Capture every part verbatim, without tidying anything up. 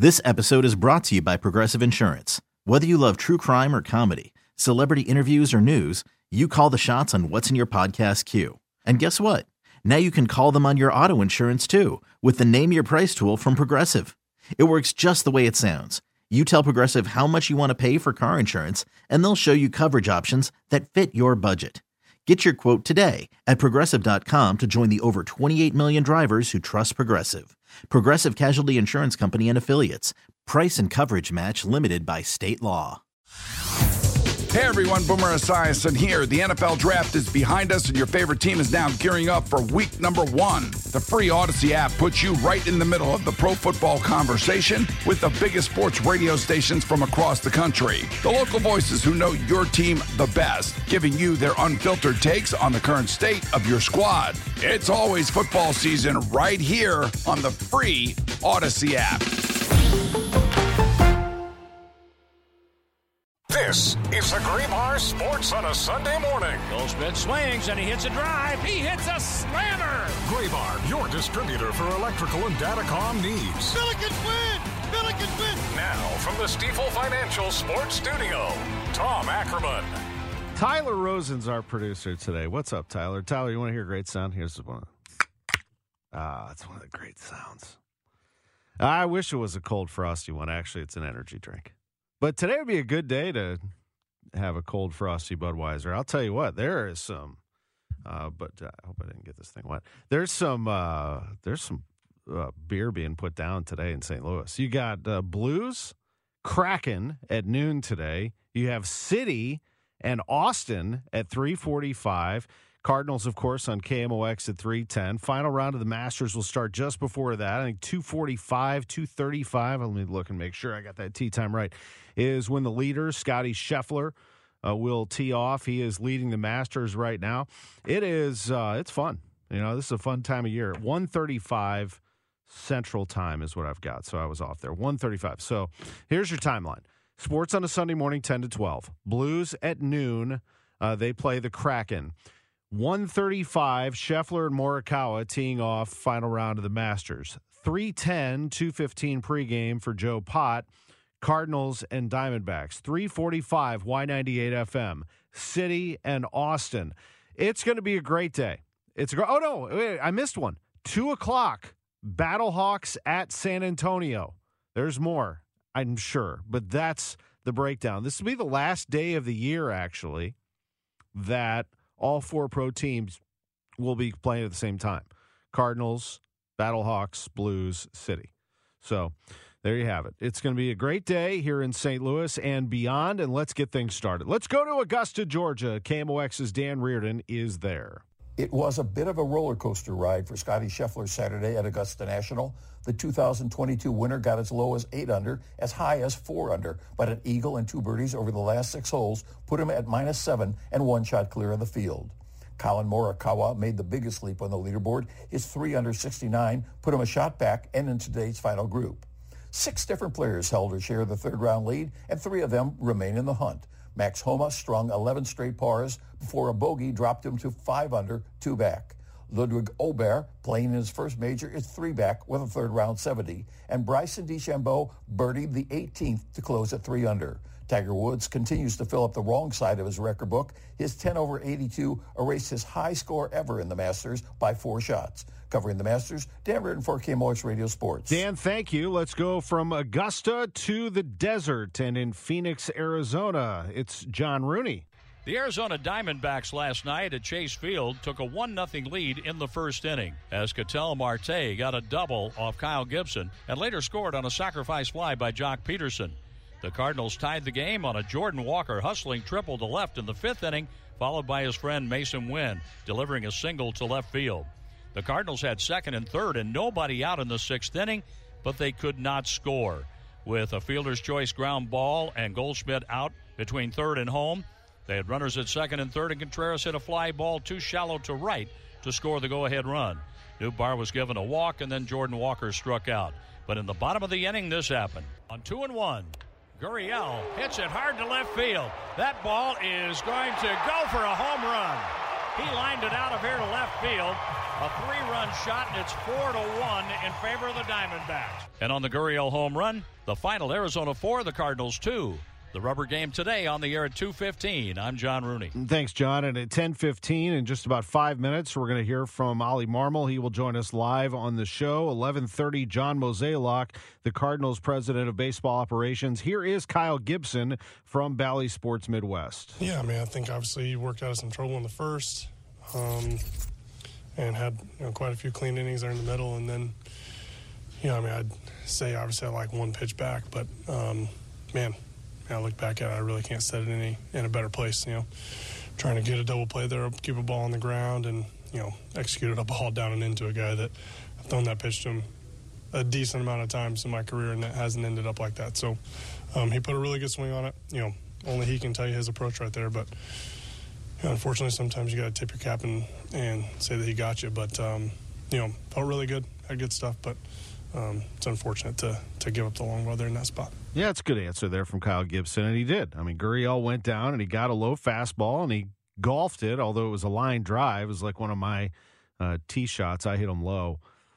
This episode is brought to you by Progressive Insurance. Whether you love true crime or comedy, celebrity interviews or news, you call the shots on what's in your podcast queue. And guess what? Now you can call them on your auto insurance too with the Name Your Price tool from Progressive. It works just the way it sounds. You tell Progressive how much you want to pay for car insurance, and they'll show you coverage options that fit your budget. Get your quote today at Progressive dot com to join the over twenty-eight million drivers who trust Progressive. Progressive Casualty Insurance Company and Affiliates. Price and coverage match limited by state law. Hey everyone, Boomer Esiason here. The N F L Draft is behind us and your favorite team is now gearing up for week number one. The free Odyssey app puts you right in the middle of the pro football conversation with the biggest sports radio stations from across the country. The local voices who know your team the best, giving you their unfiltered takes on the current state of your squad. It's always football season right here on the free Odyssey app. This is the Graybar Sports on a Sunday morning. Goldschmidt swings and he hits a drive. He hits a slammer. Graybar, your distributor for electrical and datacom needs. Billikens win! Billikens win! Now, from the Stifel Financial Sports Studio, Tom Ackerman. Tyler Rosen's our producer today. What's up, Tyler? Tyler, you want to hear a great sound? Here's one. Ah, it's one of the great sounds. I wish it was a cold, frosty one. Actually, it's an energy drink. But today would be a good day to have a cold, frosty Budweiser. I'll tell you what, there is some, uh, but uh, I hope I didn't get this thing wet. There's some, uh, there's some uh, beer being put down today in Saint Louis. You got uh, Blues, Kraken at noon today. You have City and Austin at three forty-five. Cardinals, of course, on K M O X at three ten. Final round of the Masters will start just before that. I think two forty-five, two thirty-five. Let me look and make sure I got that tee time right. Is when the leader, Scotty Scheffler, uh, will tee off. He is leading the Masters right now. It is, uh, it's fun. You know, this is a fun time of year. one thirty-five Central Time is what I've got. So I was off there. one thirty-five. So here's your timeline. Sports on a Sunday morning, ten to twelve. Blues at noon. Uh, they play the Kraken. one thirty-five, Scheffler and Morikawa teeing off, final round of the Masters. three ten, two fifteen pregame for Joe Pott, Cardinals and Diamondbacks. three forty-five, Y ninety-eight F M, City and Austin. It's going to be a great day. It's a gr- Oh, no, wait, I missed one. two o'clock, Battlehawks at San Antonio. There's more, I'm sure, but that's the breakdown. This will be the last day of the year, actually, that all four pro teams will be playing at the same time. Cardinals, Battlehawks, Blues, City. So there you have it. It's going to be a great day here in Saint Louis and beyond, and let's get things started. Let's go to Augusta, Georgia. K M O X's Dan Reardon is there. It was a bit of a roller coaster ride for Scotty Scheffler Saturday at Augusta National. The two thousand twenty-two winner got as low as eight under, as high as four under, but an eagle and two birdies over the last six holes put him at minus seven and one shot clear of the field. Colin Morikawa made the biggest leap on the leaderboard. His three under sixty-nine put him a shot back and in today's final group. Six different players held or share the third round lead, and three of them remain in the hunt. Max Homa strung eleven straight pars before a bogey dropped him to five under, two back. Ludwig Aubert, playing in his first major, is three back with a third round seventy, and Bryson DeChambeau birdied the eighteenth to close at three under. Tiger Woods continues to fill up the wrong side of his record book. His ten over eighty-two erased his high score ever in the Masters by four shots. Covering the Masters, Dan Reardon for K M O X Radio Sports. Dan, thank you. Let's go from Augusta to the desert, and in Phoenix, Arizona, it's John Rooney. The Arizona Diamondbacks last night at Chase Field took a one nothing lead in the first inning as Ketel Marte got a double off Kyle Gibson and later scored on a sacrifice fly by Jock Peterson. The Cardinals tied the game on a Jordan Walker hustling triple to left in the fifth inning, followed by his friend Mason Wynn delivering a single to left field. The Cardinals had second and third and nobody out in the sixth inning, but they could not score. With a fielder's choice ground ball and Goldschmidt out between third and home, they had runners at second and third, and Contreras hit a fly ball too shallow to right to score the go-ahead run. Nootbaar was given a walk, and then Jordan Walker struck out. But in the bottom of the inning, this happened. On two and one, Gurriel hits it hard to left field. That ball is going to go for a home run. He lined it out of here to left field. A three-run shot, and it's four to one in favor of the Diamondbacks. And on the Gurriel home run, the final Arizona four, the Cardinals two. The rubber game today on the air at two fifteen. I'm John Rooney. Thanks, John. And at ten fifteen, in just about five minutes, we're going to hear from Ollie Marmol. He will join us live on the show. eleven thirty, John Mozeliak, the Cardinals president of baseball operations. Here is Kyle Gibson from Bally Sports Midwest. Yeah, I mean, I think obviously he worked out of some trouble in the first um, and had you know, quite a few clean innings there in the middle. And then, you know, I mean, I'd say obviously I like one pitch back, but, um, man, I look back at it, I really can't set it any in a better place, you know. Trying to get a double play there, keep a ball on the ground, and, you know, execute a ball down and into a guy that I've thrown that pitch to him a decent amount of times in my career, and that hasn't ended up like that. So um, he put a really good swing on it. You know, only he can tell you his approach right there. But you know, unfortunately, sometimes you got to tip your cap and, and say that he got you. But, um, you know, felt really good, had good stuff, but Um, it's unfortunate to to give up the long ball there in that spot. Yeah, it's a good answer there from Kyle Gibson, and he did. I mean, Gurriel went down, and he got a low fastball, and he golfed it, although it was a line drive. It was like one of my uh, tee shots. I hit him low.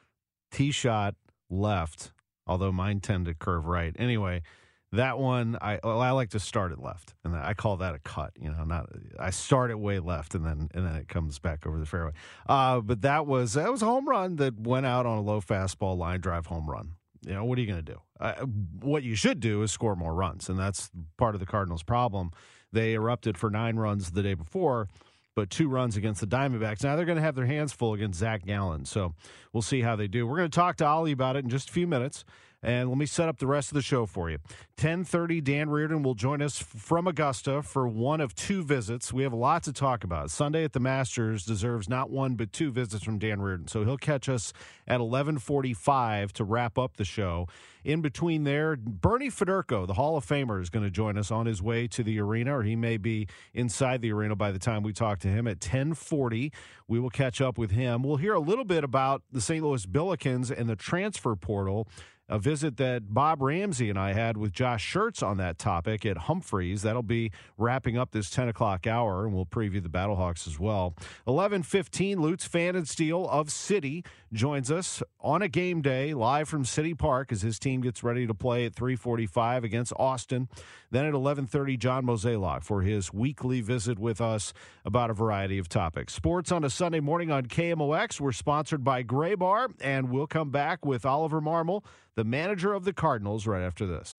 Tee shot left, although mine tend to curve right. Anyway, that one, I well, I like to start it left, and I call that a cut. You know, not I start it way left, and then and then it comes back over the fairway. Uh, but that was that was a home run that went out on a low fastball line drive home run. You know, what are you going to do? Uh, what you should do is score more runs, and that's part of the Cardinals' problem. They erupted for nine runs the day before, but two runs against the Diamondbacks. Now they're going to have their hands full against Zach Gallen, so we'll see how they do. We're going to talk to Ollie about it in just a few minutes. And let me set up the rest of the show for you. ten thirty, Dan Reardon will join us from Augusta for one of two visits. We have a lot to talk about. Sunday at the Masters deserves not one but two visits from Dan Reardon. So he'll catch us at eleven forty-five to wrap up the show. In between there, Bernie Federko, the Hall of Famer, is going to join us on his way to the arena, or he may be inside the arena by the time we talk to him at ten forty. We will catch up with him. We'll hear a little bit about the Saint Louis Billikens and the transfer portal. A visit that Bob Ramsey and I had with Josh Schertz on that topic at Humphreys. That'll be wrapping up this ten o'clock hour, and we'll preview the Battlehawks as well. eleven fifteen, Lutz Pfannenstiel of City joins us on a game day live from City Park as his team gets ready to play at three forty-five against Austin. Then at eleven thirty, John Mozeliak for his weekly visit with us about a variety of topics. Sports on a Sunday morning on K M O X. We're sponsored by Gray Bar, and we'll come back with Oliver Marmol, the manager of the Cardinals, right after this.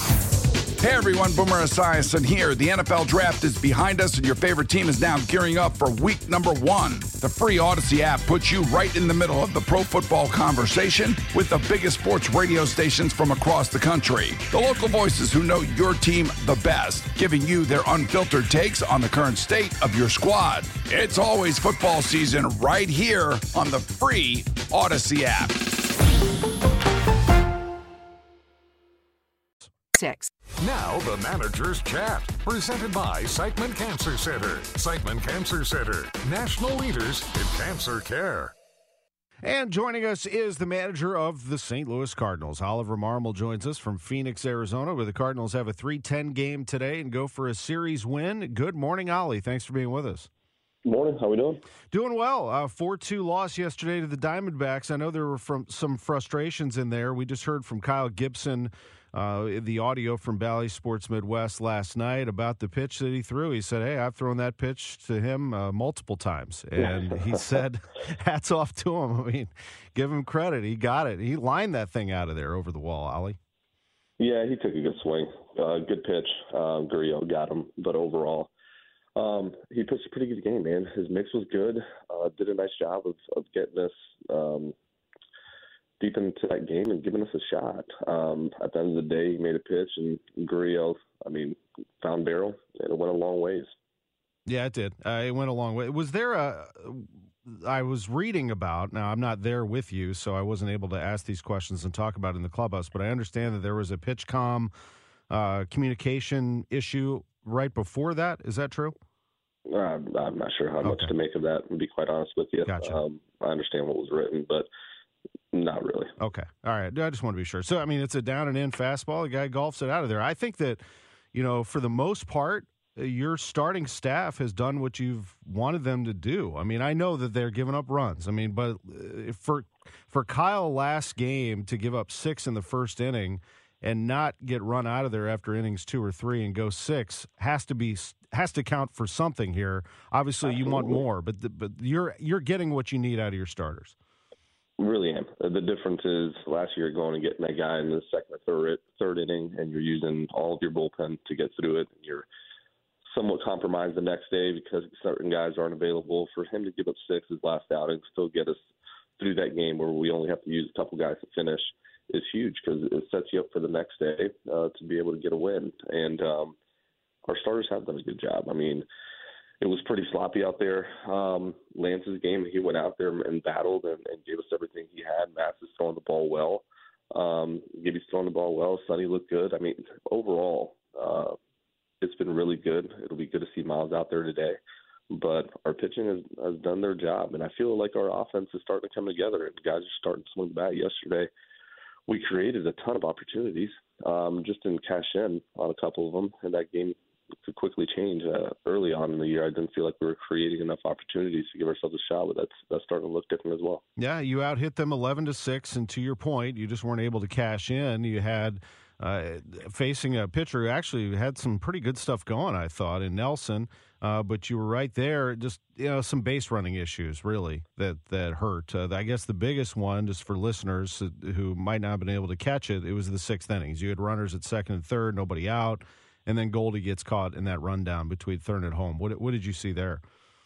Hey everyone, Boomer Esiason here. The N F L Draft is behind us, and your favorite team is now gearing up for week number one. The free Odyssey app puts you right in the middle of the pro football conversation with the biggest sports radio stations from across the country. The local voices who know your team the best, giving you their unfiltered takes on the current state of your squad. It's always football season right here on the free Odyssey app. Six. Now the Manager's Chat, presented by Siteman Cancer Center. Siteman Cancer Center, national leaders in cancer care. And joining us is the manager of the Saint Louis Cardinals. Oliver Marmol joins us from Phoenix, Arizona, where the Cardinals have a three ten game today and go for a series win. Good morning, Ollie. Thanks for being with us. Good morning. How we doing? Doing well. Uh, four two loss yesterday to the Diamondbacks. I know there were from some frustrations in there. We just heard from Kyle Gibson, uh, the audio from Bally Sports Midwest last night about the pitch that he threw. He said, hey, I've thrown that pitch to him uh, multiple times. And he said, hats off to him. I mean, give him credit. He got it. He lined that thing out of there over the wall, Ollie. Yeah, he took a good swing. Uh, good pitch. Uh, Gurriel got him. But overall, um, he pitched a pretty good game, man. His mix was good. Uh, did a nice job of, of getting us um, deep into that game and giving us a shot. Um, at the end of the day, he made a pitch, and Gurriel, I mean, found barrel, and it went a long ways. Yeah, it did. Uh, it went a long way. Was there a – I was reading about – now, I'm not there with you, so I wasn't able to ask these questions and talk about it in the clubhouse, but I understand that there was a pitch comm uh, communication issue right before that. Is that true? Uh, I'm not sure how much okay. to make of that, to be quite honest with you. Gotcha. Um, I understand what was written, but – not really. Okay. All right. I just want to be sure. So, I mean, it's a down and in fastball. The guy golfs it out of there. I think that, you know, for the most part, your starting staff has done what you've wanted them to do. I mean, I know that they're giving up runs. I mean, but for for Kyle last game to give up six in the first inning and not get run out of there after innings two or three and go six has to be has to count for something here. Obviously, Absolutely. You want more, but the, but you're you're getting what you need out of your starters. Really am. The difference is last year going and getting that guy in the second or third third inning, and you're using all of your bullpen to get through it. You're somewhat compromised the next day because certain guys aren't available. For him to give up six his last outing, still get us through that game where we only have to use a couple guys to finish, is huge because it sets you up for the next day uh, to be able to get a win. And um, our starters have done a good job. I mean, it was pretty sloppy out there. Um, Lance's game, he went out there and battled and, and gave us everything he had. Max is throwing the ball well. Um, Gibby's throwing the ball well. Sonny looked good. I mean, overall, uh, it's been really good. It'll be good to see Miles out there today. But our pitching has, has done their job, and I feel like our offense is starting to come together, and guys are starting to swing the bat. Yesterday, we created a ton of opportunities, um, just didn't cash in on a couple of them, and that game could quickly change. Uh, early on in the year, I didn't feel like we were creating enough opportunities to give ourselves a shot, but that's that's starting to look different as well. Yeah, you out hit them eleven to six, and to your point, you just weren't able to cash in. You had uh, facing a pitcher who actually had some pretty good stuff going, I thought, in Nelson, uh, but you were right there. Just you know, some base running issues really that that hurt. Uh, I guess the biggest one, just for listeners who might not have been able to catch it, it was the sixth innings. You had runners at second and third, nobody out. And then Goldie gets caught in that rundown between third and home. What what did you see there?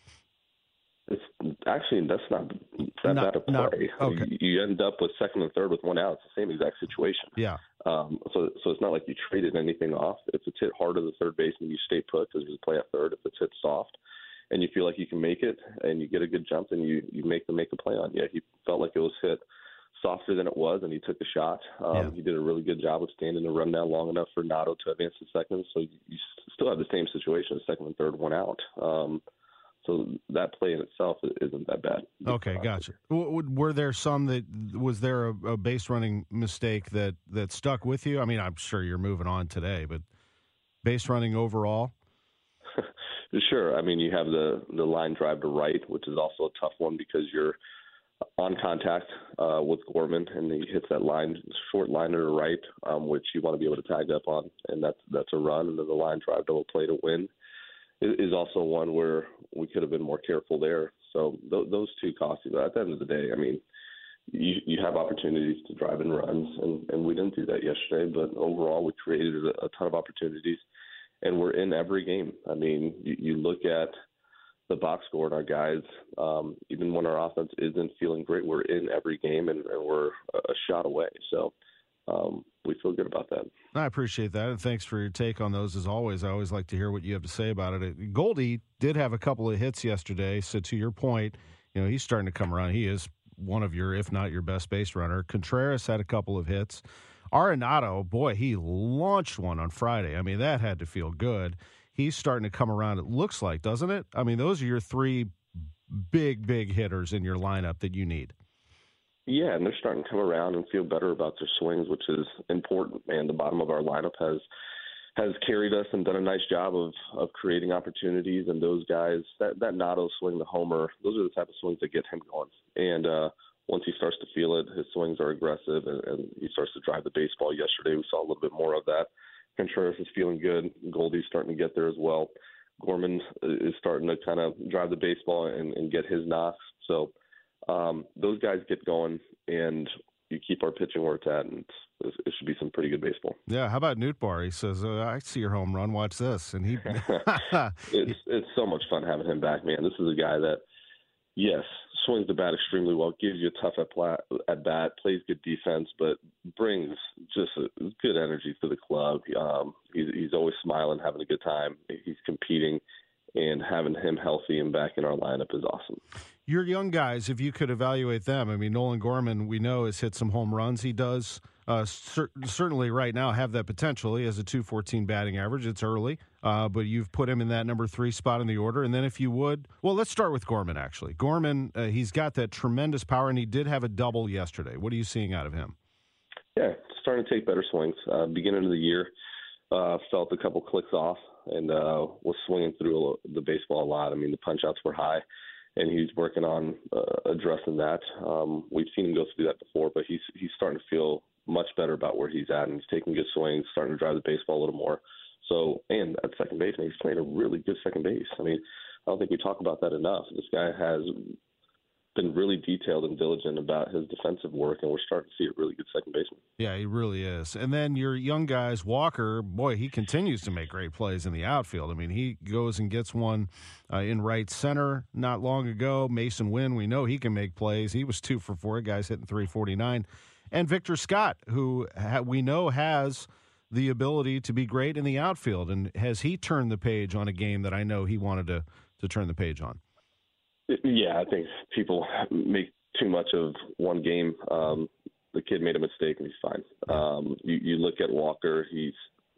It's actually that's not that not, bad a play. Not, okay. you, you end up with second and third with one out. It's the same exact situation. Yeah. Um, so so it's not like you traded anything off. If it's hit hard to the third baseman, you stay put because there's a play at third. If it's hit soft, and you feel like you can make it, and you get a good jump, and you you make them make a play on you. He felt like it was hit softer than it was, and he took the shot. Um, yeah. He did a really good job of standing the run down long enough for Nato to advance to second. So you still have the same situation, second and third, one out. Um, so that play in itself isn't that bad. Okay, gotcha. Were there some that was there a, a base running mistake that that stuck with you? I mean, I'm sure you're moving on today, but base running overall. Sure. I mean, you have the the line drive to right, which is also a tough one because you're on contact uh, with Gorman, and he hits that line, short line to the right, um, which you want to be able to tag up on, and that's that's a run. And then the line drive double play to win is, is also one where we could have been more careful there. So th- those two cost you. But at the end of the day, I mean, you, you have opportunities to drive in runs, and, and we didn't do that yesterday. But overall, we created a, a ton of opportunities, and we're in every game. I mean, you, you look at the box score and our guys, um, even when our offense isn't feeling great, we're in every game and, and we're a shot away. So um, we feel good about that. I appreciate that, and thanks for your take on those as always. I always like to hear what you have to say about it. Goldie did have a couple of hits yesterday, so to your point, you know, he's starting to come around. He is one of your, if not your best base runner. Contreras had a couple of hits. Arenado, boy, he launched one on Friday. I mean, that had to feel good. He's starting to come around, it looks like, doesn't it? I mean, those are your three big, big hitters in your lineup that you need. Yeah, and they're starting to come around and feel better about their swings, which is important, man. The bottom of our lineup has has carried us and done a nice job of, of creating opportunities, and those guys, that, that Nato swing, the homer, those are the type of swings that get him going. And uh, once he starts to feel it, his swings are aggressive, and, and he starts to drive the baseball. Yesterday we saw a little bit more of that. Contreras is feeling good. Goldie's starting to get there as well. Gorman is starting to kind of drive the baseball and, and get his knocks. So um, those guys get going, and you keep our pitching where it's at, and it's, it should be some pretty good baseball. Yeah, how about Nootbaar? He says, uh, I see your home run. Watch this. And he, it's it's so much fun having him back, man. This is a guy that, yes, swings the bat extremely well, gives you a tough at, pla- at bat, plays good defense, but brings just a good energy to the club. Um, he's, he's always smiling, having a good time. He's competing, and having him healthy and back in our lineup is awesome. Your young guys, if you could evaluate them, I mean, Nolan Gorman, we know, has hit some home runs. He does uh, cer- certainly right now have that potential. He has a two fourteen batting average. It's early, uh, but you've put him in that number three spot in the order. And then if you would, well, let's start with Gorman, actually. Gorman, uh, he's got that tremendous power, and he did have a double yesterday. What are you seeing out of him? Yeah, starting to take better swings. Uh, beginning of the year, uh, felt a couple clicks off and uh, was swinging through the baseball a lot. I mean, the punch-outs were high, and he's working on uh, addressing that. Um, we've seen him go through that before, but he's he's starting to feel much better about where he's at, and he's taking good swings, starting to drive the baseball a little more. So, and at second base, he's playing a really good second base. I mean, I don't think we talk about that enough. This guy has been really detailed and diligent about his defensive work, and we're starting to see a really good second baseman. Yeah, he really is. And then your young guys, Walker, boy, he continues to make great plays in the outfield. I mean, he goes and gets one uh, in right center not long ago. Mason Wynn, we know he can make plays. He was two for four. Guys hitting three forty-nine. And Victor Scott, who ha- we know has the ability to be great in the outfield. And has he turned the page on a game that I know he wanted to, to turn the page on? Yeah, I think people make too much of one game. Um, the kid made a mistake, and he's fine. Um, you, you look at Walker, he's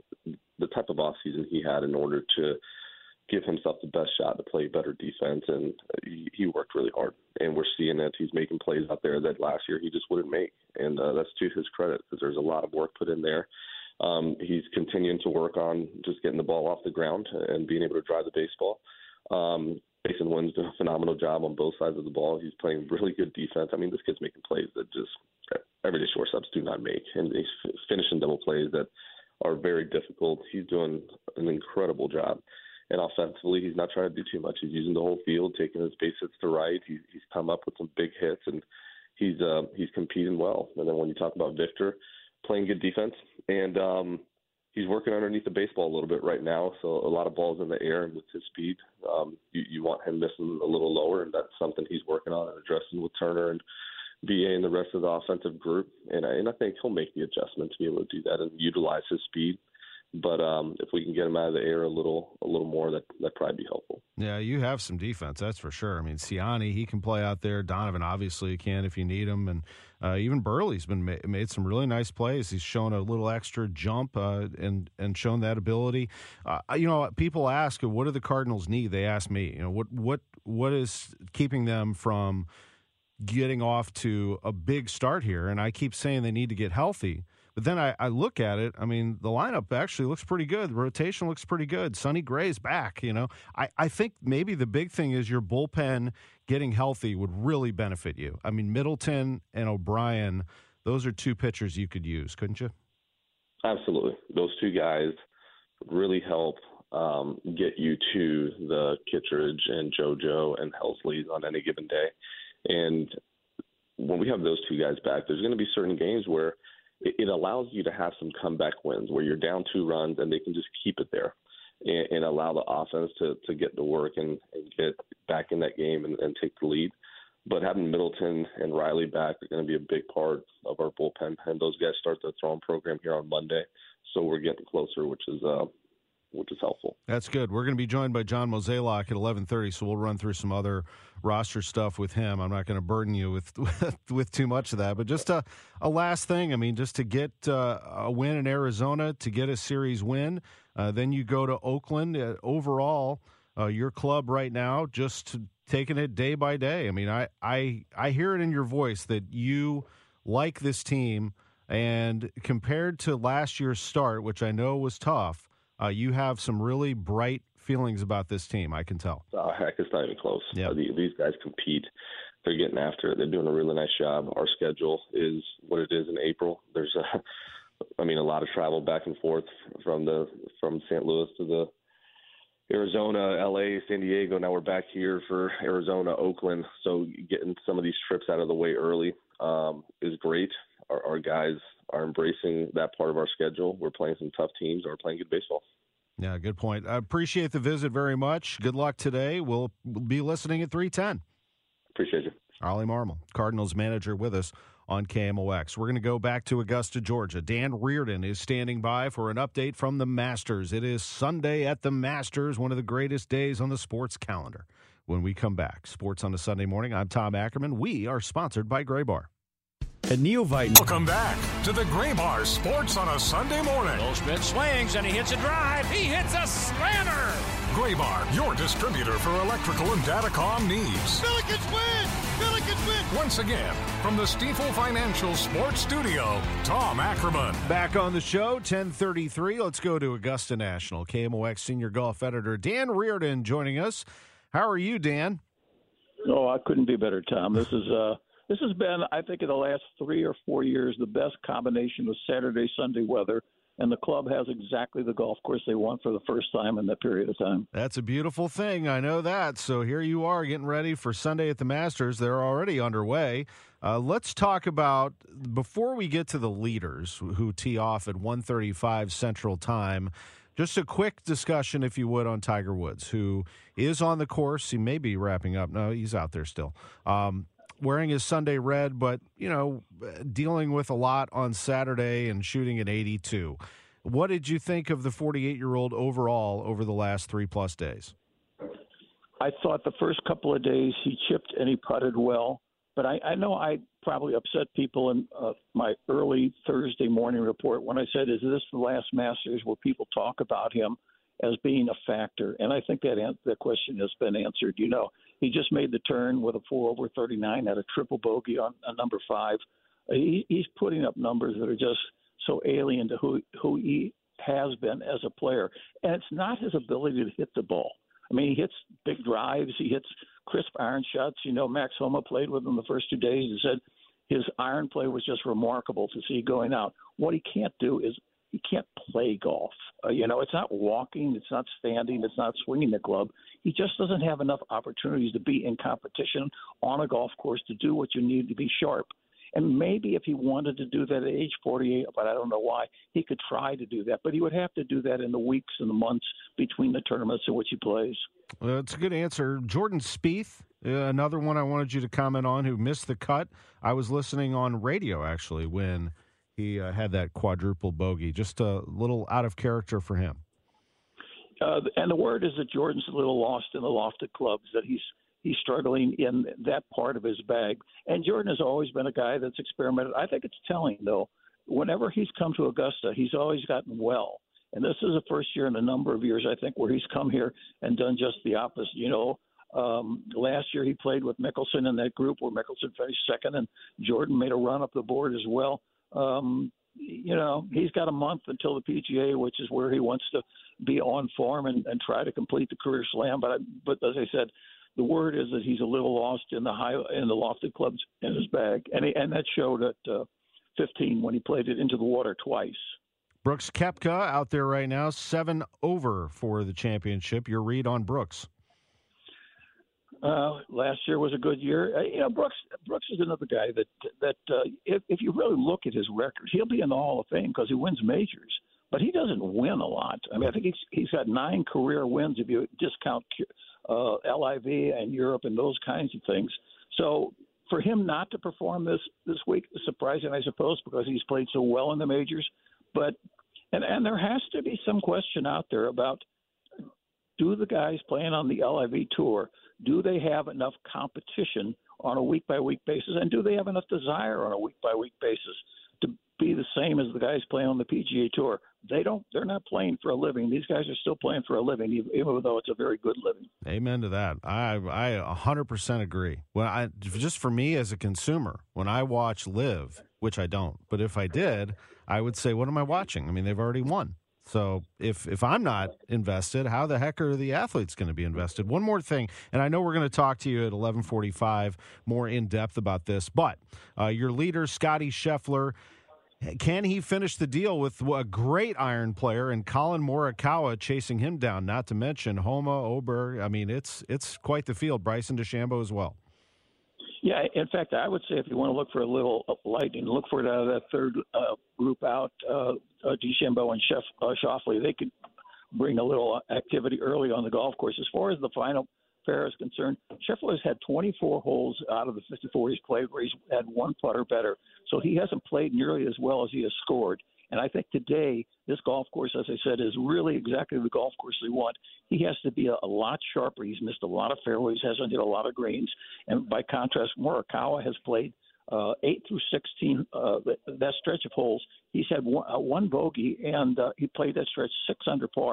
the type of offseason he had in order to give himself the best shot to play better defense, and he, he worked really hard. And we're seeing that he's making plays out there that last year he just wouldn't make, and uh, that's to his credit because there's a lot of work put in there. Um, he's continuing to work on just getting the ball off the ground and being able to drive the baseball. Um, Mason Wynn's doing a phenomenal job on both sides of the ball. He's playing really good defense. I mean, this kid's making plays that just everyday shortstops do not make, and he's finishing double plays that are very difficult. He's doing an incredible job. And offensively, he's not trying to do too much. He's using the whole field, taking his base hits to right. He's, he's come up with some big hits, and he's uh, he's competing well. And then when you talk about Victor, playing good defense, and um, he's working underneath the baseball a little bit right now, so a lot of balls in the air, and with his speed, um, you, you want him missing a little lower, and that's something he's working on and addressing with Turner and B A and the rest of the offensive group. And I, and I think he'll make the adjustment to be able to do that and utilize his speed. But um, if we can get him out of the air a little a little more, that, that'd probably be helpful. Yeah, you have some defense, that's for sure. I mean, Siani, he can play out there. Donovan obviously can if you need him. And uh, even Burley's been ma- made some really nice plays. He's shown a little extra jump uh, and, and shown that ability. Uh, you know, people ask, what do the Cardinals need? They ask me, you know, what what what is keeping them from getting off to a big start here? And I keep saying they need to get healthy. But then I, I look at it, I mean, the lineup actually looks pretty good. The rotation looks pretty good. Sonny Gray's back, you know. I, I think maybe the big thing is your bullpen getting healthy would really benefit you. I mean, Middleton and O'Brien, those are two pitchers you could use, couldn't you? Absolutely. Those two guys really help um, get you to the Kittredge and JoJo and Helsley's on any given day. And when we have those two guys back, there's going to be certain games where it allows you to have some comeback wins where you're down two runs and they can just keep it there and, and allow the offense to, to get to work and, and get back in that game and, and take the lead. But having Middleton and Riley back are going to be a big part of our bullpen. And those guys start the throwing program here on Monday. So we're getting closer, which is uh, which is helpful. That's good. We're going to be joined by John Mozeliak at eleven thirty, so we'll run through some other roster stuff with him. I'm not going to burden you with with, with too much of that, but just a, a last thing. I mean, just to get uh, a win in Arizona, to get a series win, uh, then you go to Oakland. Uh, overall, uh, your club right now, just taking it day by day. I mean, I, I, I hear it in your voice that you like this team, and compared to last year's start, which I know was tough, Uh, you have some really bright feelings about this team, I can tell. Oh, heck, it's not even close. Yep. Uh, the, these guys compete. They're getting after it. They're doing a really nice job. Our schedule is what it is in April. There's, a, I mean, a lot of travel back and forth from the from Saint Louis to the Arizona, L A, San Diego. Now we're back here for Arizona, Oakland. So getting some of these trips out of the way early um, is great. Our, our guys are embracing that part of our schedule. We're playing some tough teams, and we're playing good baseball. Yeah, good point. I appreciate the visit very much. Good luck today. We'll, we'll be listening at three ten. Appreciate you. Ollie Marmol, Cardinals manager, with us on K M O X. We're going to go back to Augusta, Georgia. Dan Reardon is standing by for an update from the Masters. It is Sunday at the Masters, one of the greatest days on the sports calendar. When we come back, Sports on a Sunday Morning, I'm Tom Ackerman. We are sponsored by Gray Bar. At Neovite. Welcome back to the Gray Bar Sports on a Sunday Morning. Goldschmidt swings and he hits a drive. He hits a slammer. Gray Bar, your distributor for electrical and datacom needs. Billikens win! Billy can win. Once again, from the Stifel Financial Sports Studio, Tom Ackerman. Back on the show, ten thirty-three. Let's go to Augusta National. K M O X senior golf editor Dan Reardon joining us. How are you, Dan? Oh, I couldn't be better, Tom. This is uh, this has been, I think, in the last three or four years, the best combination of Saturday, Sunday weather, and the club has exactly the golf course they want for the first time in that period of time. That's a beautiful thing. I know that. So here you are getting ready for Sunday at the Masters. They're already underway. Uh, let's talk about, before we get to the leaders who tee off at one thirty-five Central Time, just a quick discussion, if you would, on Tiger Woods, who is on the course. He may be wrapping up. No, he's out there still. Um, wearing his Sunday red, but, you know, dealing with a lot on Saturday and shooting at eighty-two. What did you think of the forty-eight-year-old overall over the last three-plus days? I thought the first couple of days he chipped and he putted well, but I, I know I probably upset people in uh, my early Thursday morning report when I said, is this the last Masters where people talk about him as being a factor? And I think that an- that question has been answered. You know, he just made the turn with a four over thirty-nine, had a triple bogey on, on number five. He, he's putting up numbers that are just so alien to who who he has been as a player. And it's not his ability to hit the ball. I mean, he hits big drives. He hits crisp iron shots. You know, Max Homa played with him the first two days and said his iron play was just remarkable to see going out. What he can't do is he can't play golf. Uh, you know, it's not walking. It's not standing. It's not swinging the club. He just doesn't have enough opportunities to be in competition on a golf course to do what you need to be sharp. And maybe if he wanted to do that at age forty-eight, but I don't know why, he could try to do that. But he would have to do that in the weeks and the months between the tournaments in which he plays. Well, that's a good answer. Jordan Spieth, uh, another one I wanted you to comment on, who missed the cut. I was listening on radio, actually, when he uh, had that quadruple bogey. Just a little out of character for him. Uh, and the word is that Jordan's a little lost in the lofted clubs, that he's He's struggling in that part of his bag. And Jordan has always been a guy that's experimented. I think it's telling, though. Whenever he's come to Augusta, he's always gotten well. And this is the first year in a number of years, I think, where he's come here and done just the opposite. You know, um, last year he played with Mickelson in that group where Mickelson finished second, and Jordan made a run up the board as well. Um, you know, he's got a month until the P G A, which is where he wants to be on form and, and try to complete the career slam. But, I, but as I said, the word is that he's a little lost in the high in the lofted clubs in his bag, and he, and that showed at uh, fifteen when he played it into the water twice. Brooks Koepka out there right now, seven over for the championship. Your read on Brooks? Uh, last year was a good year. Uh, you know, Brooks Brooks is another guy that that uh, if, if you really look at his record, he'll be in the Hall of Fame because he wins majors, but he doesn't win a lot. I mean, I think he's he's got nine career wins if you discount Uh, L I V and Europe and those kinds of things. So for him not to perform this this week is surprising, I suppose, because he's played so well in the majors. But and and there has to be some question out there about, do the guys playing on the L I V tour, do they have enough competition on a week by week basis, and do they have enough desire on a week by week basis to be the same as the guys playing on the P G A tour? They don't. They're not playing for a living. These guys are still playing for a living, even though it's a very good living. Amen to that. I I one hundred percent agree. When I just for me as a consumer, when I watch Live, which I don't, but if I did, I would say, what am I watching? I mean, they've already won. So if if I'm not invested, how the heck are the athletes going to be invested? One more thing, and I know we're going to talk to you at eleven forty-five more in depth about this, but uh, your leader, Scotty Scheffler. Can he finish the deal with a great iron player and Colin Morikawa chasing him down? Not to mention Homa, Oberg. I mean, it's it's quite the field. Bryson DeChambeau as well. Yeah, in fact, I would say if you want to look for a little lightning, look for it out of that third uh, group out, uh, uh, DeChambeau and Chef, uh, Schauffele. They could bring a little activity early on the golf course. As far as the final pair is concerned, Scheffler's had twenty-four holes out of the fifty-four he's played where he's had one putter better. So he hasn't played nearly as well as he has scored. And I think today, this golf course, as I said, is really exactly the golf course they want. He has to be a, a lot sharper. He's missed a lot of fairways, hasn't hit a lot of greens. And by contrast, Morikawa has played uh, eight through sixteen, uh, that stretch of holes. He's had one, uh, one bogey, and uh, he played that stretch six under par.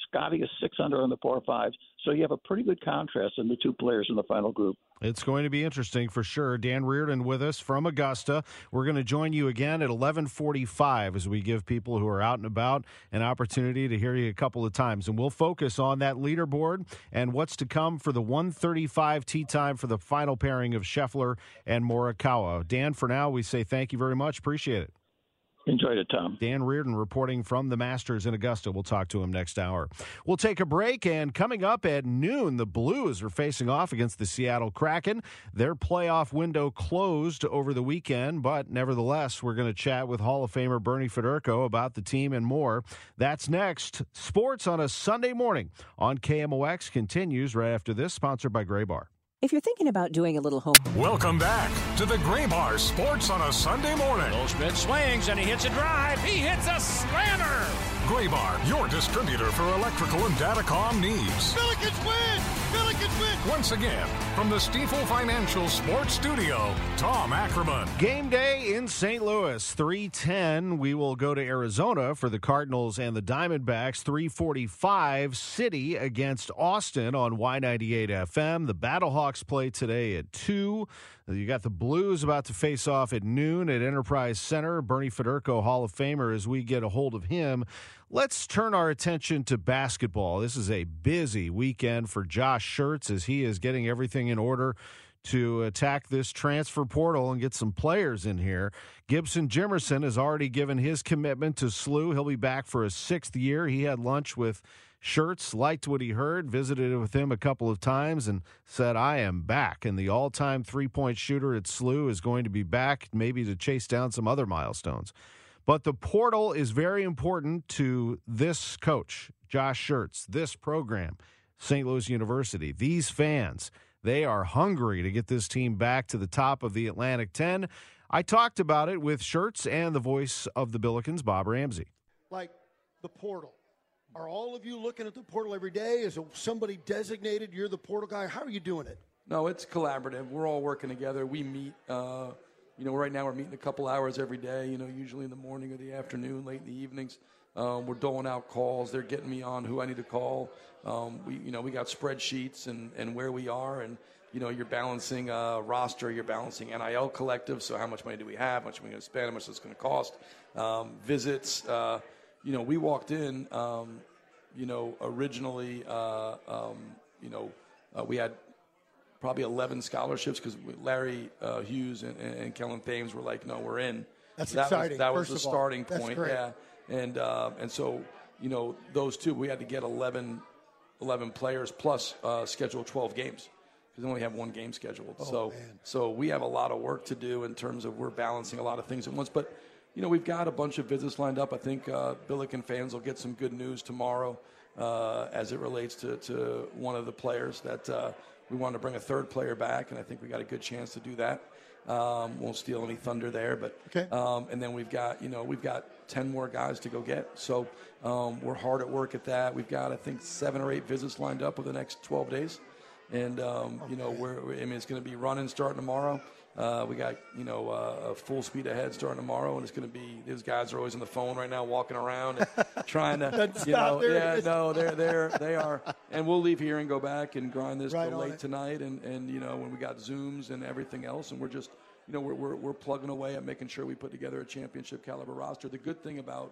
Scotty is six under on the par fives. So you have a pretty good contrast in the two players in the final group. It's going to be interesting for sure. Dan Reardon with us from Augusta. We're going to join you again at eleven forty-five as we give people who are out and about an opportunity to hear you a couple of times. And we'll focus on that leaderboard and what's to come for the one thirty-five tee time for the final pairing of Scheffler and Morikawa. Dan, for now, we say thank you very much. Appreciate it. Enjoyed it, Tom. Dan Reardon reporting from the Masters in Augusta. We'll talk to him next hour. We'll take a break, and coming up at noon, the Blues are facing off against the Seattle Kraken. Their playoff window closed over the weekend, but nevertheless, we're going to chat with Hall of Famer Bernie Federko about the team and more. That's next. Sports on a Sunday morning on K M O X continues right after this, sponsored by Gray Bar. If you're thinking about doing a little home... Welcome back to the Gray Bar Sports on a Sunday morning. Goldschmidt swings and he hits a drive. He hits a slammer. Gray Bar, your distributor for electrical and datacom needs. Billikens win! Billikens win! Once again, from the Stifel Financial Sports Studio, Tom Ackerman. Game day in Saint Louis, three ten. We will go to Arizona for the Cardinals and the Diamondbacks. three forty-five, City against Austin on Y ninety-eight F M. The Battlehawks play today at two. You got the Blues about to face off at noon at Enterprise Center. Bernie Federko, Hall of Famer, as we get a hold of him. Let's turn our attention to basketball. This is a busy weekend for Josh Schertz as he is getting everything in order to attack this transfer portal and get some players in here. Gibson Jimerson has already given his commitment to S L U. He'll be back for a sixth year. He had lunch with Schertz, liked what he heard, visited with him a couple of times, and said, I am back. And the all-time three-point shooter at S L U is going to be back, maybe to chase down some other milestones. But the portal is very important to this coach, Josh Schertz, this program, Saint Louis University. These fans, they are hungry to get this team back to the top of the Atlantic ten. I talked about it with Schertz and the voice of the Billikens, Bob Ramsey. Like the portal. Are all of you looking at the portal every day? Is somebody designated? You're the portal guy. How are you doing it? No, it's collaborative. We're all working together. We meet, uh, you know, right now we're meeting a couple hours every day, you know, usually in the morning or the afternoon, late in the evenings. Um, we're doling out calls. They're getting me on who I need to call. Um, we, you know, we got spreadsheets and, and where we are. And, you know, you're balancing a roster. You're balancing N I L collective. So how much money do we have? How much are we going to spend? How much is it going to cost? Um, visits. Uh, you know, we walked in, um, you know, originally, uh, um, you know, uh, we had probably eleven scholarships because Larry uh, Hughes and, and Kellen Thames were like, no, we're in. That's so that exciting. Was, that was First the of all, starting that's point. great. Yeah. And, uh, and so, you know, those two, we had to get eleven, eleven players plus uh, schedule twelve games because they only have one game scheduled. Oh, so, man. so we have a lot of work to do in terms of we're balancing a lot of things at once. But, you know, we've got a bunch of visits lined up. I think uh, Billiken fans will get some good news tomorrow uh, as it relates to, to one of the players that uh, we want to bring a third player back, and I think we got a good chance to do that. Um, won't steal any thunder there, but okay. um, and then we've got, you know, we've got ten more guys to go get. So um, we're hard at work at that. We've got, I think, seven or eight visits lined up over the next twelve days. And, um, you know, we're, I mean, it's going to be running starting tomorrow. Uh, we got, you know, uh, full speed ahead starting tomorrow, and it's going to be, these guys are always on the phone right now walking around and trying to, you know, yeah, no, they're, they're, they are. And we'll leave here and go back and grind this right till late it. tonight. And, and, you know, when we got Zooms and everything else, and we're just, you know, we're, we're, we're plugging away at making sure we put together a championship caliber roster. The good thing about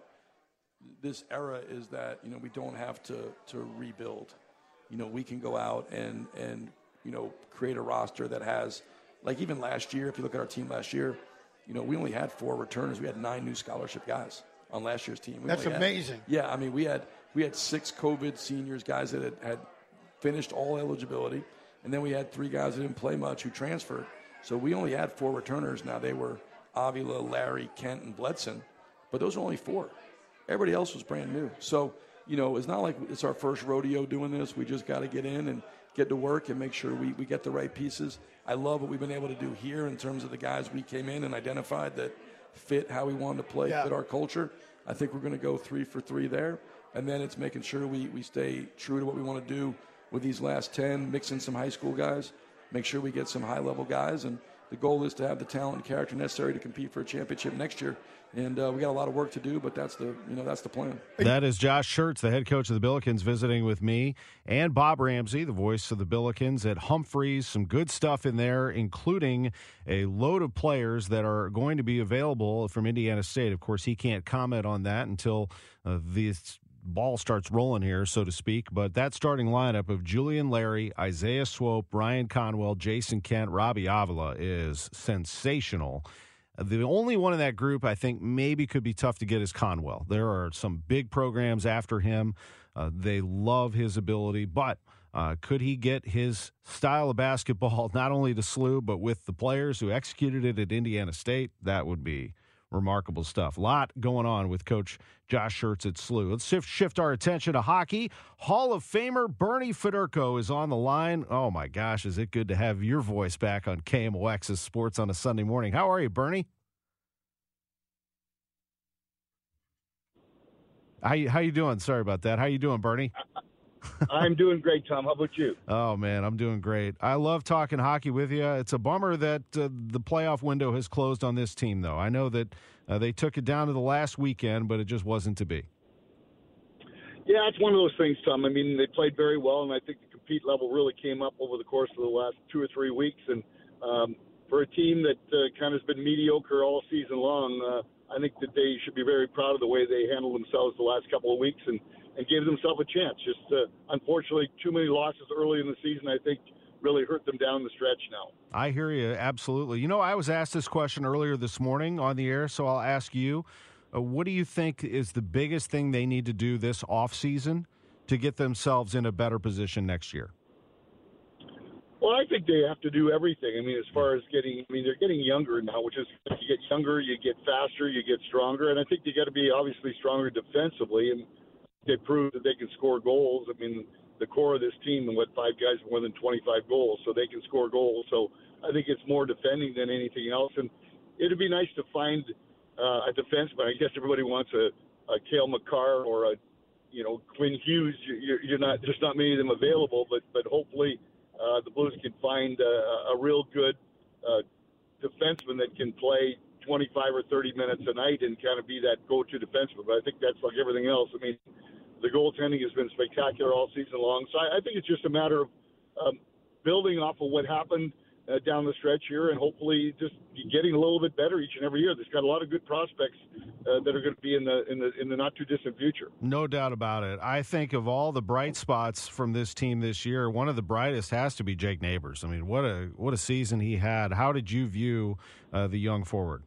this era is that, you know, we don't have to, to rebuild. You know, we can go out and, and, you know, create a roster that has, like even last year, if you look at our team last year, you know, we only had four returners. We had nine new scholarship guys on last year's team. We That's had, amazing. yeah, I mean, we had we had six COVID seniors, guys that had, had finished all eligibility, and then we had three guys that didn't play much who transferred. So we only had four returners. Now they were Avila, Larry, Kent, and Bledson, but those are only four. Everybody else was brand new. So, you know, it's not like it's our first rodeo doing this. We just got to get in and get to work and make sure we, we get the right pieces. I love what we've been able to do here in terms of the guys we came in and identified that fit how we wanted to play, yeah. fit our culture. I think we're going to go three for three there. And then it's making sure we, we stay true to what we want to do with these last ten, mix in some high school guys, make sure we get some high-level guys, and, the goal is to have the talent and character necessary to compete for a championship next year. And uh, we got a lot of work to do, but that's the you know that's the plan. That is Josh Schertz, the head coach of the Billikens, visiting with me, and Bob Ramsey, the voice of the Billikens at Humphreys. Some good stuff in there, including a load of players that are going to be available from Indiana State. Of course, he can't comment on that until uh, this ball starts rolling here, so to speak. But that starting lineup of Julian Larry, Isaiah Swope, Ryan Conwell, Jason Kent, Robbie Avila is sensational. The only one in that group I think maybe could be tough to get is Conwell. There are some big programs after him. Uh, they love his ability, but uh, could he get his style of basketball not only to S L U, but with the players who executed it at Indiana State? That would be remarkable stuff. A lot going on with Coach Josh Schertz at S L U. Let's shift, shift our attention to hockey. Hall of Famer Bernie Federko is on the line. Oh, my gosh, is it good to have your voice back on K M O X's Sports on a Sunday morning. How are you, Bernie? How you, how you doing? Sorry about that. How you doing, Bernie? I'm doing great, Tom. How about you? Oh, man, I'm doing great. I love talking hockey with you. It's a bummer that uh, the playoff window has closed on this team, though. I know that uh, they took it down to the last weekend, but it just wasn't to be. Yeah, it's one of those things, Tom. I mean, they played very well, and I think the compete level really came up over the course of the last two or three weeks. And um, for a team that uh, kind of has been mediocre all season long, uh, I think that they should be very proud of the way they handled themselves the last couple of weeks and, and gave themselves a chance. Just uh, unfortunately, too many losses early in the season, I think, really hurt them down the stretch now. I hear you, absolutely. You know, I was asked this question earlier this morning on the air, so I'll ask you, uh, what do you think is the biggest thing they need to do this offseason to get themselves in a better position next year? Well, I think they have to do everything. I mean, as far as getting, I mean, they're getting younger now, which is, if you get younger, you get faster, you get stronger. And I think you got to be obviously stronger defensively. And they proved that they can score goals. I mean, the core of this team, and what, five guys more than twenty-five goals, so they can score goals. So I think it's more defending than anything else. And it'd be nice to find uh, a defenseman. I guess everybody wants a, a Cale Makar or a, you know, Quinn Hughes. You're, you're not, there's not many of them available, but but hopefully. Uh, the Blues can find a, a real good uh, defenseman that can play twenty-five or thirty minutes a night and kind of be that go-to defenseman. But I think that's like everything else. I mean, the goaltending has been spectacular all season long. So I, I think it's just a matter of um, building off of what happened uh, down the stretch here and hopefully just getting a little bit better each and every year. There's got a lot of good prospects uh, that are going to be in the in the in the not too distant future. No doubt about it. I think of all the bright spots from this team this year, one of the brightest has to be Jake Neighbors. I mean, what a what a season he had. How did you view uh, the young forward?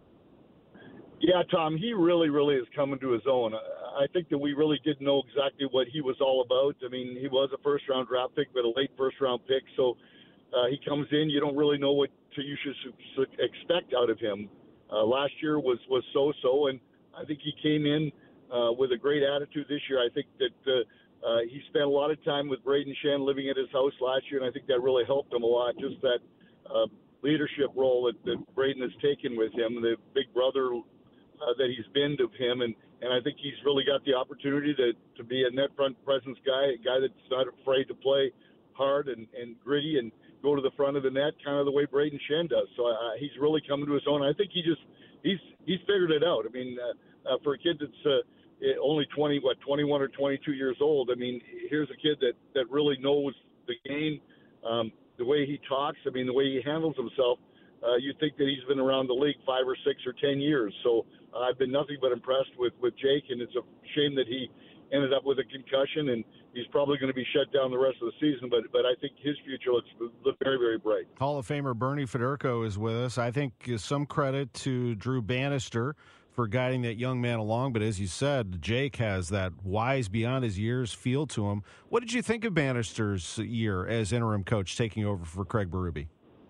Yeah, Tom, he really, really is coming to his own. I think that we really didn't know exactly what he was all about. I mean, he was a first-round draft pick, but a late first-round pick, so uh, he comes in. You don't really know what you should expect out of him. Uh, last year was, was so-so, and I think he came in uh, with a great attitude this year. I think that uh, uh, he spent a lot of time with Braden Shen living at his house last year, and I think that really helped him a lot, just that uh, leadership role that, that Braden has taken with him, the big brother uh, that he's been to him, and, and I think he's really got the opportunity to, to be a net front presence guy, a guy that's not afraid to play hard and, and gritty and go to the front of the net, kind of the way Braden Shen does. So uh, he's really coming to his own. I think he just he's he's figured it out. I mean, uh, uh, for a kid that's uh, only twenty, what twenty-one or twenty-two years old. I mean, here's a kid that that really knows the game, um, the way he talks. I mean, the way he handles himself. Uh, you think that he's been around the league five or six or ten years. So uh, I've been nothing but impressed with with Jake, and it's a shame that he ended up with a concussion, and he's probably going to be shut down the rest of the season, but but I think his future looks, looks very, very bright. Hall of Famer Bernie Federko is with us. I think some credit to Drew Bannister for guiding that young man along, but as you said, Jake has that wise beyond his years feel to him. What did you think of Bannister's year as interim coach taking over for Craig Berube?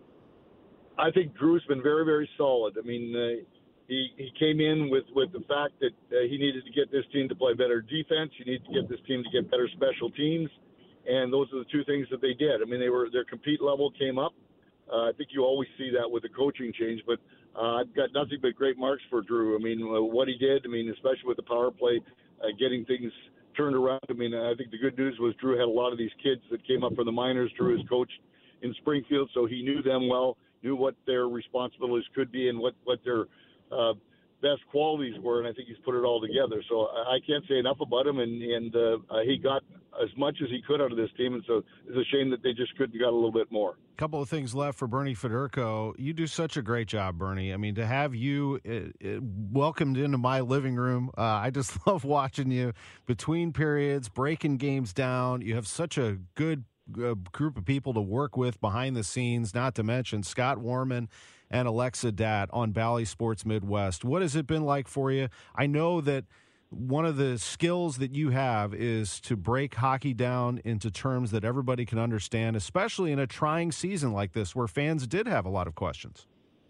I think Drew's been very, very solid. I mean, uh, He he came in with, with the fact that uh, he needed to get this team to play better defense. He needed to get this team to get better special teams, and those are the two things that they did. I mean, they were their compete level came up. Uh, I think you always see that with the coaching change, but uh, I've got nothing but great marks for Drew. I mean, uh, what he did. I mean, especially with the power play, uh, getting things turned around. I mean, I think the good news was Drew had a lot of these kids that came up from the minors. Drew has coached in Springfield, so he knew them well. knew what their responsibilities could be and what what their uh, best qualities were, and I think he's put it all together. So I, I can't say enough about him, and and uh, he got as much as he could out of this team, and so it's a shame that they just couldn't got a little bit more. A couple of things left for Bernie Federko. You do such a great job, Bernie. I mean, to have you uh, uh, welcomed into my living room, uh, I just love watching you between periods, breaking games down. You have such a good uh, group of people to work with behind the scenes, not to mention Scott Warman and Alexa Datt on Bally Sports Midwest. What has it been like for you? I know that one of the skills that you have is to break hockey down into terms that everybody can understand, especially in a trying season like this where fans did have a lot of questions.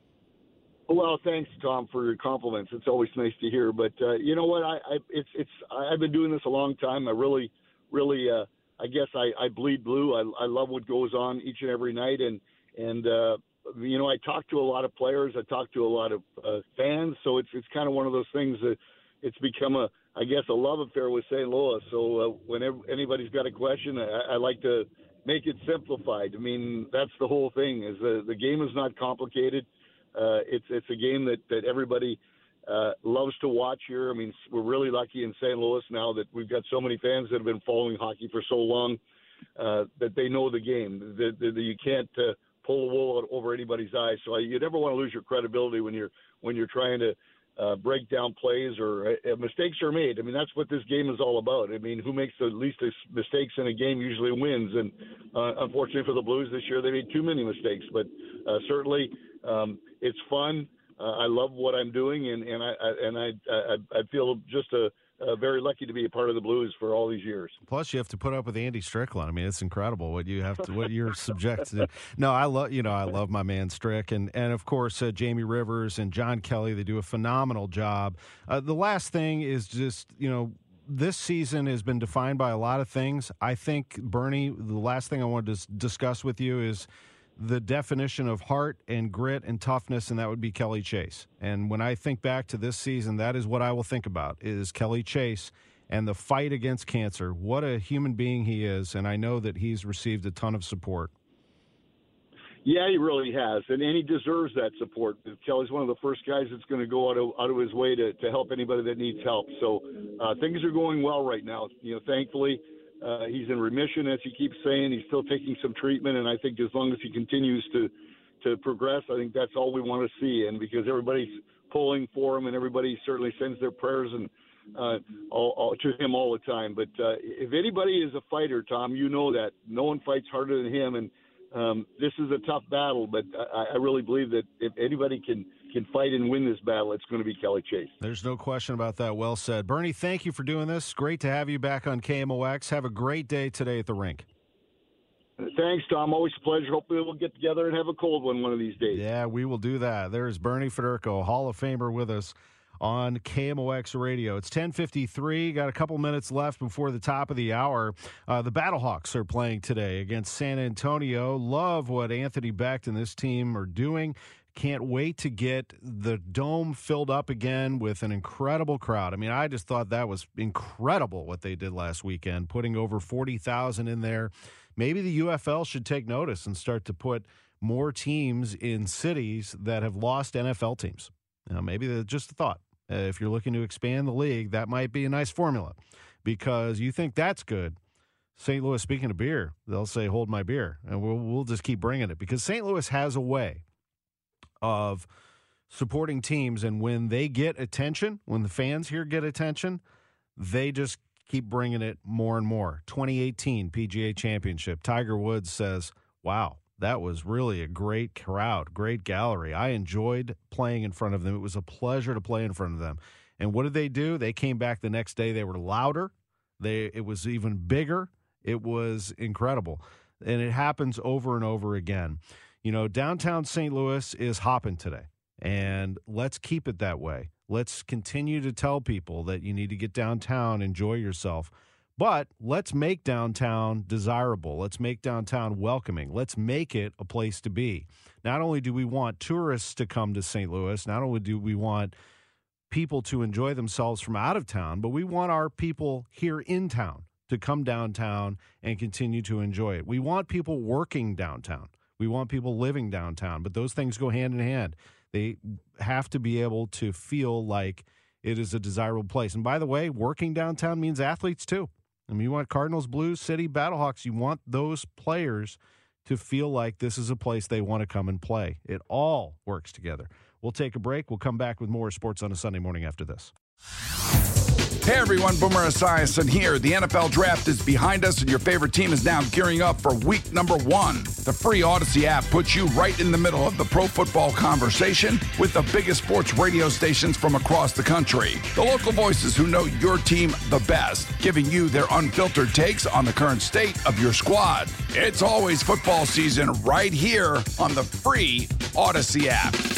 Well, thanks, Tom, for your compliments. It's always nice to hear. But uh, you know what? I, I it's it's I've been doing this a long time. I really, really, uh, I guess I, I bleed blue. I, I love what goes on each and every night, and and uh, you know, I talk to a lot of players. I talk to a lot of uh, fans. So it's it's kind of one of those things that it's become a, I guess, a love affair with Saint Louis. So uh, whenever anybody's got a question, I, I like to make it simplified. I mean, that's the whole thing. Is the the game is not complicated. Uh, it's it's a game that that everybody uh, loves to watch here. I mean, we're really lucky in Saint Louis now that we've got so many fans that have been following hockey for so long uh, that they know the game. That, that you can't uh, pull the wool over anybody's eyes. So I, you never want to lose your credibility when you're when you're trying to uh, break down plays or uh, mistakes are made. I mean, that's what this game is all about. I mean, who makes the least mistakes in a game usually wins. And uh, unfortunately for the Blues this year, they made too many mistakes. But uh, certainly um, it's fun. Uh, I love what I'm doing, and, and I, I and I, I I feel just a. Uh, very lucky to be a part of the Blues for all these years. Plus, you have to put up with Andy Strickland. I mean, it's incredible what you have to, what you're subject to. No, I love, you know, I love my man Strick, and and of course uh, Jamie Rivers and John Kelly. They do a phenomenal job. Uh, the last thing is just, you know, this season has been defined by a lot of things. I think, Bernie, the last thing I wanted to s- discuss with you is the definition of heart and grit and toughness, and that would be Kelly Chase. And when I think back to this season, that is what I will think about, is Kelly Chase and the fight against cancer. What a human being he is, and I know that he's received a ton of support. Yeah, he really has, and, and he deserves that support. Kelly's one of the first guys that's going to go out of, out of his way to, to help anybody that needs help. So uh, things are going well right now. You know, thankfully, Uh, he's in remission, as he keeps saying. He's still taking some treatment, and I think as long as he continues to to progress, I think that's all we want to see. And because everybody's pulling for him, and everybody certainly sends their prayers and uh, all, all, to him all the time. But uh, if anybody is a fighter, Tom, you know that. No one fights harder than him, and um, this is a tough battle. But I, I really believe that if anybody can can fight and win this battle, it's going to be Kelly Chase. There's no question about that. Well said. Bernie, thank you for doing this. Great to have you back on K M O X. Have a great day today at the rink. Thanks, Tom. Always a pleasure. Hopefully we'll get together and have a cold one one of these days. Yeah, we will do that. There's Bernie Federko, Hall of Famer, with us on K M O X Radio. It's ten fifty-three. Got a couple minutes left before the top of the hour. Uh, the Battlehawks are playing today against San Antonio. Love what Anthony Becht and this team are doing. Can't wait to get the dome filled up again with an incredible crowd. I mean, I just thought that was incredible what they did last weekend, putting over forty thousand in there. Maybe the U F L should take notice and start to put more teams in cities that have lost N F L teams. You know, maybe that's just a thought. Uh, if you're looking to expand the league, that might be a nice formula because you think that's good. Saint Louis, speaking of beer, they'll say, hold my beer, and we'll, we'll just keep bringing it because Saint Louis has a way of supporting teams, and when they get attention, when the fans here get attention, they just keep bringing it more and more. twenty eighteen P G A Championship. Tiger Woods says, wow, that was really a great crowd, great gallery. I enjoyed playing in front of them. It was a pleasure to play in front of them. And what did they do? They came back the next day. They were louder. They It was even bigger. It was incredible. And it happens over and over again. You know, downtown Saint Louis is hopping today, and let's keep it that way. Let's continue to tell people that you need to get downtown, enjoy yourself, but let's make downtown desirable. Let's make downtown welcoming. Let's make it a place to be. Not only do we want tourists to come to Saint Louis, not only do we want people to enjoy themselves from out of town, but we want our people here in town to come downtown and continue to enjoy it. We want people working downtown. We want people living downtown, but those things go hand in hand. They have to be able to feel like it is a desirable place. And by the way, working downtown means athletes too. I mean, you want Cardinals, Blues, City, Battlehawks. You want those players to feel like this is a place they want to come and play. It all works together. We'll take a break. We'll come back with more Sports on a Sunday Morning after this. Hey everyone, Boomer Esiason here. The N F L Draft is behind us and your favorite team is now gearing up for week number one. The free Odyssey app puts you right in the middle of the pro football conversation with the biggest sports radio stations from across the country. The local voices who know your team the best, giving you their unfiltered takes on the current state of your squad. It's always football season right here on the free Odyssey app.